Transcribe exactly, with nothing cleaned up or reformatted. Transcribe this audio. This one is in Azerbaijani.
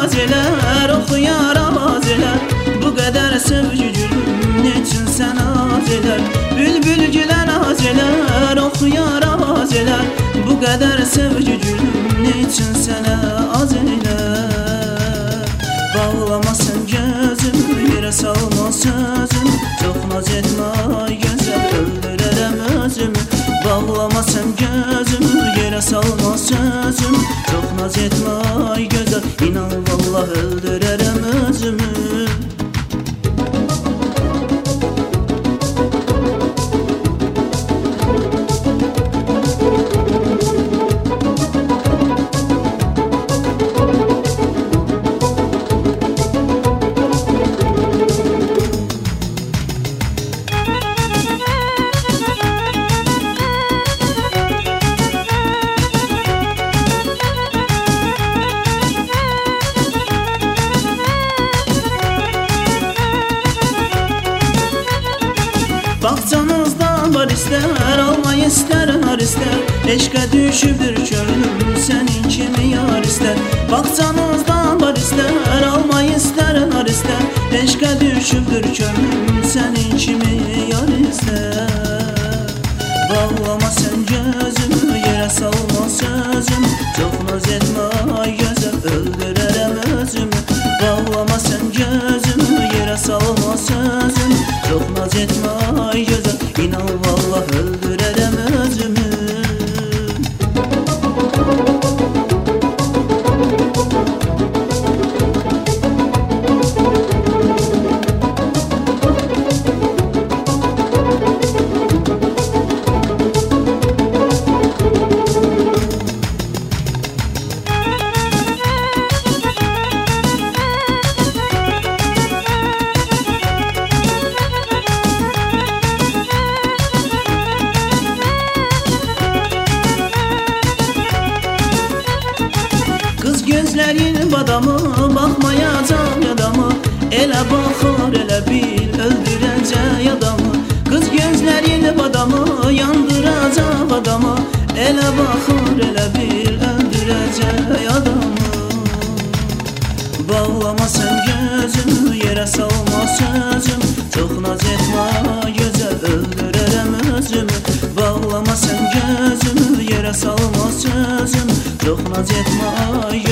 nazeler, oxuyar avazeler. Bu qədər sevgi gülüm, neçin sən azelər. Bülbül gülə nazelər, oxuyar avazelər. Bu qədər sevgi gülüm, neçin sənə azelər. Bağlama sən gözümü, yerə salma sözümü. Çox naz etmə ay gözəl, öldürərəm özümü. Bağlama sən gözümü, yerə salma sözümü. Çox naz etmə ay gözəl, inan vallah öldürərəm özümü. Bağçanızdan var istər, almayı istər, har istər. Eşqə düşübdür könlüm, sənin kimi yar istər. Bağçanızdan var istər, almayı istər, har istər. Eşqə düşübdür könlüm, sənin kimi yar istər. Bağlama sən gözümü, yerə salma sözümü. Çox naz etmə ay gözəl, öldürərəm özümü. Bağlama sən gözümü, yerə salma sözümü. Çox naz etmə ay gözəl, inan vallah öldürərəm özümü. Gözlərin badamı, baxmayacaq yadamı. Elə baxır, elə bil, öldürəcək adamı. Qız gözlərin badamı, yandıracaq adamı. Elə baxır, elə bil, öldürəcək adamı. Bağlama sən gözümü, yerə salma sözüm. Çox naz etmə gözəl, öldürərəm özümü. Bağlama sən gözümü, yerə salma sözüm. Çox naz etmə